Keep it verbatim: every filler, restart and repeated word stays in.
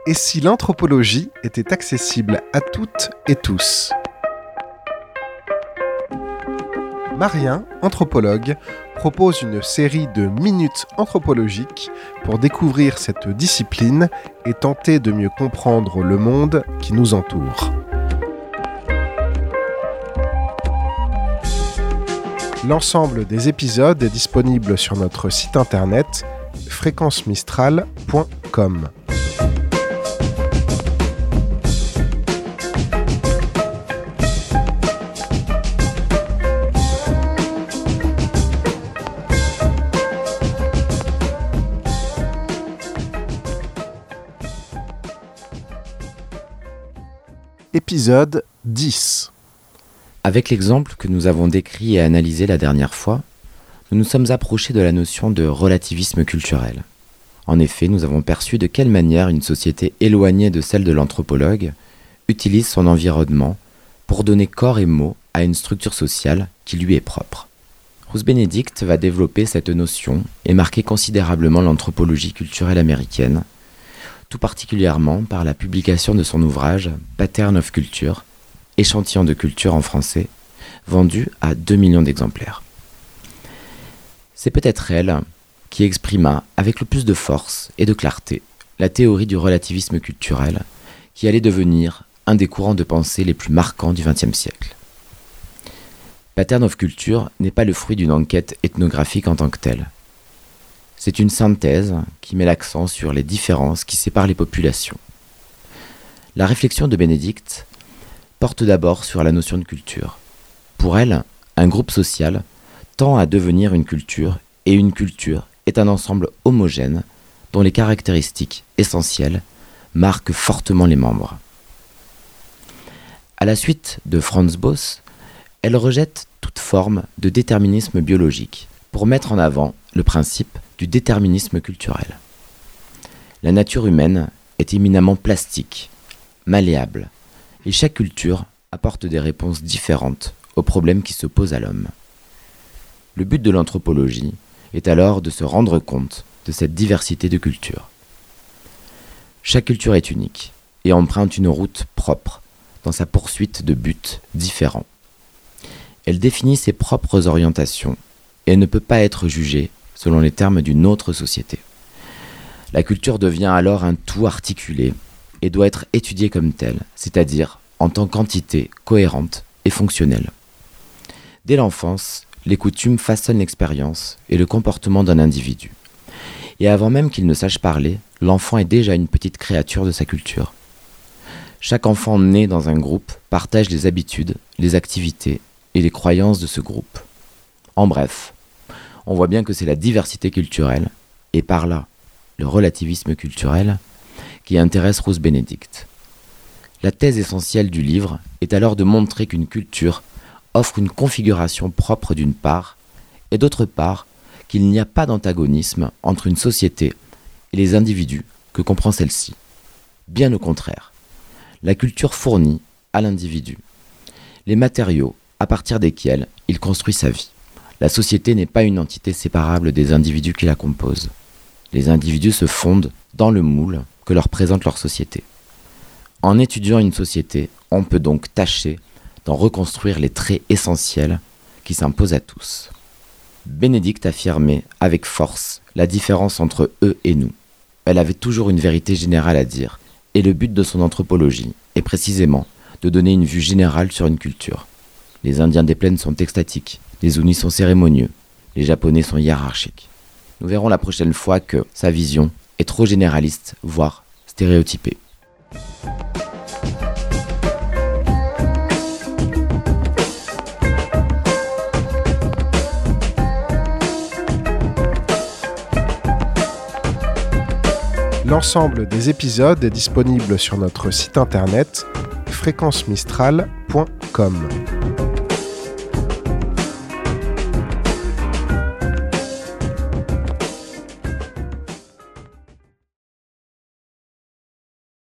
Et si l'anthropologie était accessible à toutes et tous ? Marien, anthropologue, propose une série de minutes anthropologiques pour découvrir cette discipline et tenter de mieux comprendre le monde qui nous entoure. L'ensemble des épisodes est disponible sur notre site internet fréquence mistral point com. Épisode dix. Avec l'exemple que nous avons décrit et analysé la dernière fois, nous nous sommes approchés de la notion de relativisme culturel. En effet, nous avons perçu de quelle manière une société éloignée de celle de l'anthropologue utilise son environnement pour donner corps et mots à une structure sociale qui lui est propre. Ruth Benedict va développer cette notion et marquer considérablement l'anthropologie culturelle américaine, tout particulièrement par la publication de son ouvrage « Pattern of Culture », échantillon de culture en français, vendu à deux millions d'exemplaires. C'est peut-être elle qui exprima avec le plus de force et de clarté la théorie du relativisme culturel qui allait devenir un des courants de pensée les plus marquants du vingtième siècle. Pattern of Culture n'est pas le fruit d'une enquête ethnographique en tant que telle. C'est une synthèse qui met l'accent sur les différences qui séparent les populations. La réflexion de Benedict porte d'abord sur la notion de culture. Pour elle, un groupe social tend à devenir une culture, et une culture est un ensemble homogène dont les caractéristiques essentielles marquent fortement les membres. À la suite de Franz Boas, elle rejette toute forme de déterminisme biologique pour mettre en avant le principe du déterminisme culturel. La nature humaine est éminemment plastique, malléable, et chaque culture apporte des réponses différentes aux problèmes qui se posent à l'homme. Le but de l'anthropologie est alors de se rendre compte de cette diversité de cultures. Chaque culture est unique et emprunte une route propre dans sa poursuite de buts différents. Elle définit ses propres orientations et elle ne peut pas être jugée selon les termes d'une autre société. La culture devient alors un tout articulé et doit être étudiée comme telle, c'est-à-dire en tant qu'entité cohérente et fonctionnelle. Dès l'enfance, les coutumes façonnent l'expérience et le comportement d'un individu. Et avant même qu'il ne sache parler, l'enfant est déjà une petite créature de sa culture. Chaque enfant né dans un groupe partage les habitudes, les activités et les croyances de ce groupe. En bref, on voit bien que c'est la diversité culturelle, et par là, le relativisme culturel, qui intéresse Ruth Benedict. La thèse essentielle du livre est alors de montrer qu'une culture offre une configuration propre d'une part, et d'autre part, qu'il n'y a pas d'antagonisme entre une société et les individus que comprend celle-ci. Bien au contraire, la culture fournit à l'individu les matériaux à partir desquels il construit sa vie. La société n'est pas une entité séparable des individus qui la composent. Les individus se fondent dans le moule que leur présente leur société. En étudiant une société, on peut donc tâcher d'en reconstruire les traits essentiels qui s'imposent à tous. Benedict affirmait avec force la différence entre eux et nous. Elle avait toujours une vérité générale à dire, et le but de son anthropologie est précisément de donner une vue générale sur une culture. Les Indiens des plaines sont extatiques, les Hunis sont cérémonieux, les Japonais sont hiérarchiques. Nous verrons la prochaine fois que sa vision est trop généraliste, voire stéréotypée. L'ensemble des épisodes est disponible sur notre site internet fréquence mistral point com.